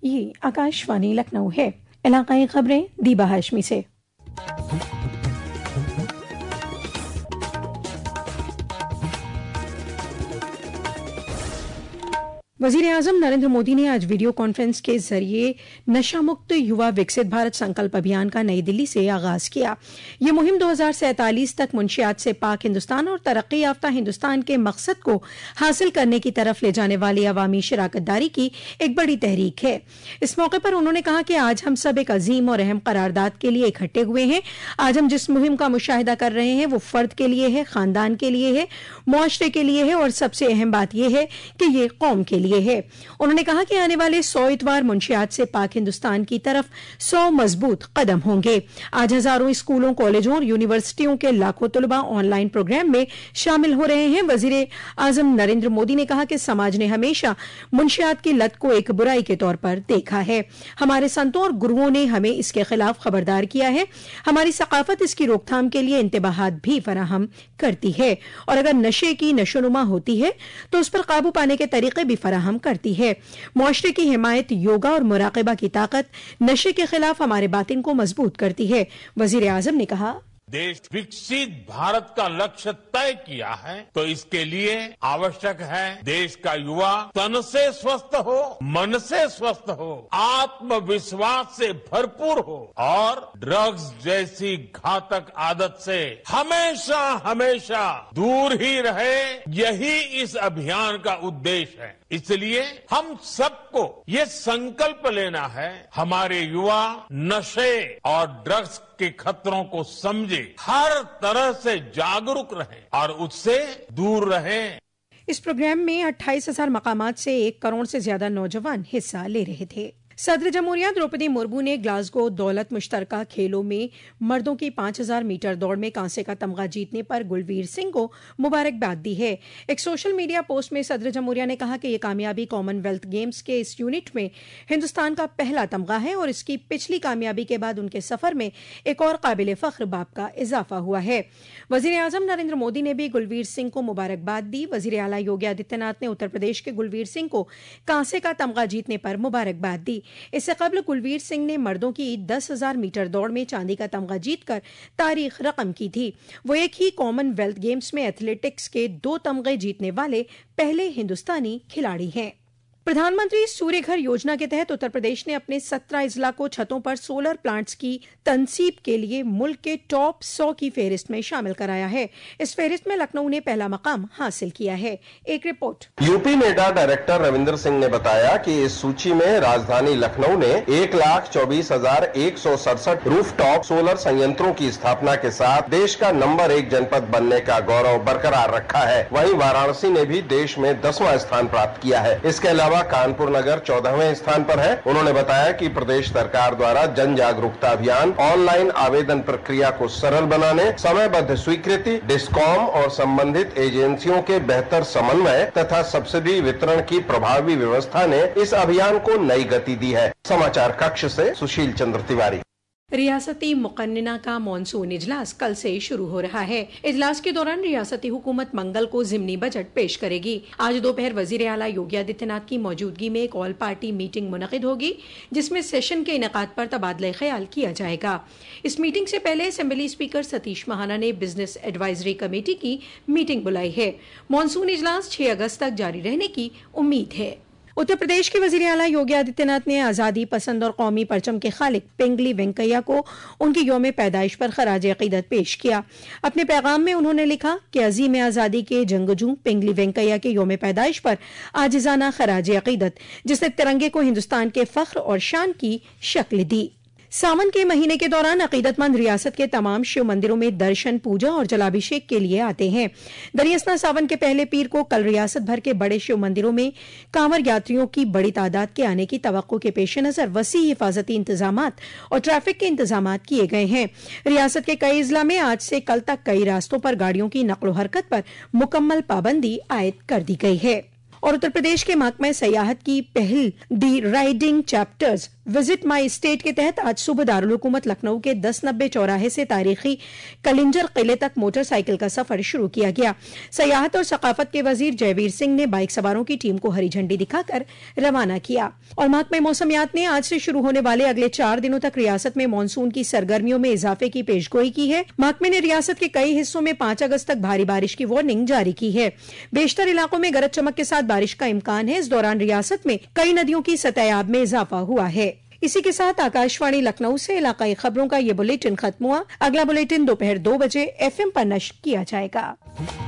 ये आकाशवाणी लखनऊ है। इलाकाई खबरें दीबा हाशमी से। वजीर आजम नरेंद्र मोदी ने आज वीडियो कॉन्फ्रेंस के जरिए नशा मुक्त युवा विकसित भारत संकल्प अभियान का नई दिल्ली से आगाज किया। यह मुहिम 2047 तक मुंशियात से पाक हिंदुस्तान और तरक्की याफ्ता हिंदुस्तान के मकसद को हासिल करने की तरफ ले जाने वाली अवामी शराकतदारी की एक बड़ी तहरीक है। इस मौके पर उन्होंने कहा कि आज हम सब एक अजीम और अहम करारदाद के लिए इकट्ठे हुए हैं। आज हम जिस मुहिम का मुशाहिदा कर रहे हैं वो फर्द के लिए है, खानदान के लिए है, मुआशरे के लिए है और सबसे अहम बात यह है कि ये कौम के लिए है। उन्होंने कहा कि आने वाले 100 इतवार मुंशियात से पाक हिंदुस्तान की तरफ 100 मजबूत कदम होंगे। आज हजारों स्कूलों, कॉलेजों और यूनिवर्सिटियों के लाखों तलबा ऑनलाइन प्रोग्राम में शामिल हो रहे हैं। वजीर आजम नरेंद्र मोदी ने कहा कि समाज ने हमेशा मुंशियात की लत को एक बुराई के तौर पर देखा है। हमारे संतों और गुरुओं ने हमें इसके खिलाफ खबरदार किया है। हमारी सकाफत इसकी रोकथाम के लिए इंतबाहात भी फराहम करती है और अगर नशे की नशोनुमा होती है तो उस पर काबू पाने के तरीके भी फराहम करती है। मुआशरे की हिमायत, योगा और मुराकबा की ताकत नशे के खिलाफ हमारे बातिन को मजबूत करती है। वजीर आजम ने कहा, देश विकसित भारत का लक्ष्य तय किया है तो इसके लिए आवश्यक है देश का युवा तन से स्वस्थ हो, मन से स्वस्थ हो, आत्मविश्वास से भरपूर हो और ड्रग्स जैसी घातक आदत से हमेशा हमेशा दूर ही रहे। यही इस अभियान का उद्देश्य है। इसलिए हम सबको ये संकल्प लेना है, हमारे युवा नशे और ड्रग्स के खतरों को समझे, हर तरह से जागरूक रहें और उससे दूर रहें। इस प्रोग्राम में 28,000 मकामात से 1 करोड़ से ज्यादा नौजवान हिस्सा ले रहे थे। सदर जमहूरिया द्रौपदी मुर्मू ने ग्लासगो दौलत मुश्तरका खेलों में मर्दों की 5,000 मीटर दौड़ में कांसे का तमगा जीतने पर गुलवीर सिंह को मुबारकबाद दी है। एक सोशल मीडिया पोस्ट में सदर जमहूरिया ने कहा कि यह कामयाबी कॉमनवेल्थ गेम्स के इस यूनिट में हिंदुस्तान का पहला तमगा है और इसकी पिछली कामयाबी के बाद उनके सफर में एक और काबिल फख्र बाब का इजाफा हुआ है। वजीर आजम नरेंद्र मोदी ने भी गुलवीर सिंह को मुबारकबाद दी। वजीर आला योगी आदित्यनाथ ने उत्तर प्रदेश के गुलवीर सिंह को कांसे का तमगा जीतने पर मुबारकबाद दी। इससे कबल कुलवीर सिंह ने मर्दों की 10,000 मीटर दौड़ में चांदी का तमगा जीतकर तारीख रकम की थी। वो एक ही कॉमनवेल्थ गेम्स में एथलेटिक्स के 2 तमगे जीतने वाले पहले हिंदुस्तानी खिलाड़ी हैं। प्रधानमंत्री सूर्य घर योजना के तहत उत्तर प्रदेश ने अपने 17 अजला को छतों पर सोलर प्लांट्स की तनसीब के लिए मुल्क के टॉप 100 की फेहरिस्त में शामिल कराया है। इस फेहरिस्त में लखनऊ ने पहला मकाम हासिल किया है। एक रिपोर्ट। UP NEDA director Ravinder Singh ने बताया कि इस सूची में राजधानी लखनऊ ने 1,24,167 रूफटॉप सोलर संयंत्रों की स्थापना के साथ देश का नंबर 1 जनपद बनने का गौरव बरकरार रखा है। वहीं वाराणसी ने भी देश में 10वां स्थान प्राप्त किया है। इसके अलावा कानपुर नगर 14वें स्थान पर है। उन्होंने बताया कि प्रदेश सरकार द्वारा जन जागरूकता अभियान, ऑनलाइन आवेदन प्रक्रिया को सरल बनाने, समयबद्ध स्वीकृति, डिस्कॉम और संबंधित एजेंसियों के बेहतर समन्वय तथा सब्सिडी वितरण की प्रभावी व्यवस्था ने इस अभियान को नई गति दी है। समाचार कक्ष से सुशील चंद्र तिवारी। रियासती मुकन्निना का मॉनसून इजलास कल से शुरू हो रहा है। इजलास के दौरान रियासती हुकूमत मंगल को जिमनी बजट पेश करेगी। आज दोपहर वजीर आला योगी आदित्यनाथ की मौजूदगी में एक ऑल पार्टी मीटिंग मुनक़िद होगी जिसमें सेशन के इनेकाद पर तबादला ख्याल किया जाएगा। इस मीटिंग से पहले असेंबली स्पीकर सतीश महाना ने बिजनेस एडवाइजरी कमेटी की मीटिंग बुलाई है। मॉनसून इजलास 6 अगस्त तक जारी रहने की उम्मीद है। उत्तर प्रदेश के वजीर आला योगी आदित्यनाथ ने आज़ादी पसंद और कौमी परचम के खालिक पिंगली वेंकैया को उनकी यौम पैदाइश पर खराज अकीदत पेश किया। अपने पैगाम में उन्होंने लिखा कि अजीम आज़ादी के जंगजू पिंगली वेंकैया के यौम पैदाइश पर आजिजाना खराज अकीदत, जिसने तिरंगे को हिंदुस्तान के फख्र और शान की शक्ल दी। सावन के महीने के दौरान अकीदतमंद रियासत के तमाम शिव मंदिरों में दर्शन, पूजा और जलाभिषेक के लिए आते हैं। दरियासना सावन के पहले पीर को कल रियासत भर के बड़े शिव मंदिरों में कांवर यात्रियों की बड़ी तादाद के आने की तवक्को के पेश नजर वसी हिफाजती इंतजामात और ट्रैफिक के इंतजामात किए गए हैं। रियासत के कई जिला में आज से कल तक कई रास्तों पर गाड़ियों की नकलो हरकत पर मुकम्मल पाबंदी आयद कर दी गई है। और उत्तर प्रदेश के महकमे सयाहत की पहल the riding chapters visit my state के तहत आज सुबह दारुल हुकूमत लखनऊ के 1090 चौराहे से तारीखी कलिंजर किले तक मोटरसाइकिल का सफर शुरू किया गया। सयाहत और सकाफत के वजीर जयवीर सिंह ने बाइक सवारों की टीम को हरी झंडी दिखाकर रवाना किया। और महकमे मौसमियात ने आज से शुरू होने वाले अगले 4 दिनों तक रियासत में मानसून की सरगर्मियों में इजाफे की पेशगोई की है। महकमे ने रियासत के कई हिस्सों में 5 अगस्त तक भारी बारिश की वार्निंग जारी की है। बेशतर इलाकों में गरज चमक के साथ बारिश का इम्कान है। इस दौरान रियासत में कई नदियों की सतह में इजाफा हुआ है। इसी के साथ आकाशवाणी लखनऊ से इलाकाई खबरों का ये बुलेटिन खत्म हुआ। अगला बुलेटिन दोपहर 2 बजे FM पर नश्र किया जाएगा।